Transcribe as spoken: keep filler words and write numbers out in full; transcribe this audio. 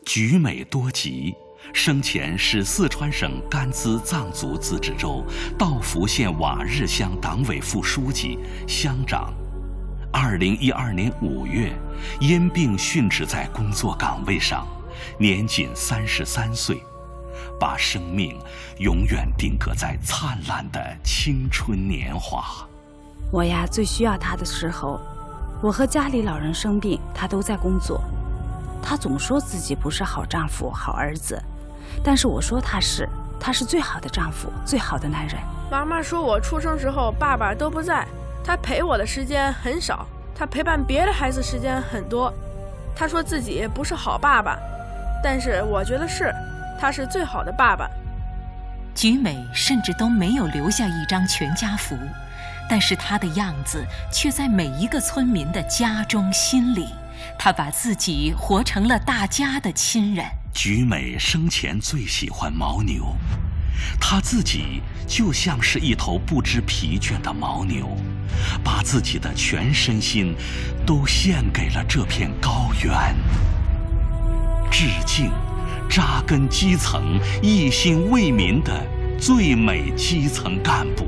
菊美多疾，生前是四川省甘孜藏族自治州道孚县瓦日乡党委副书记、乡长。二零一二年五月，因病殉职在工作岗位上，年仅三十三岁，把生命永远定格在灿烂的青春年华。 我呀，最需要他的时候，我和家里老人生病，他都在工作。他总说自己不是好丈夫、好儿子，但是我说他是，他是最好的丈夫、最好的男人。 妈妈说我出生时候爸爸都不在，他陪我的时间很少，他陪伴别的孩子时间很多。他说自己不是好爸爸，但是我觉得是，他是最好的爸爸。 菊美甚至都没有留下一张全家福，但是她的样子却在每一个村民的家中心里。她把自己活成了大家的亲人。 菊美生前最喜欢牦牛，她自己就像是一头不知疲倦的牦牛，把自己的全身心都献给了这片高原。致敬扎根基层、一心为民的最美基层干部。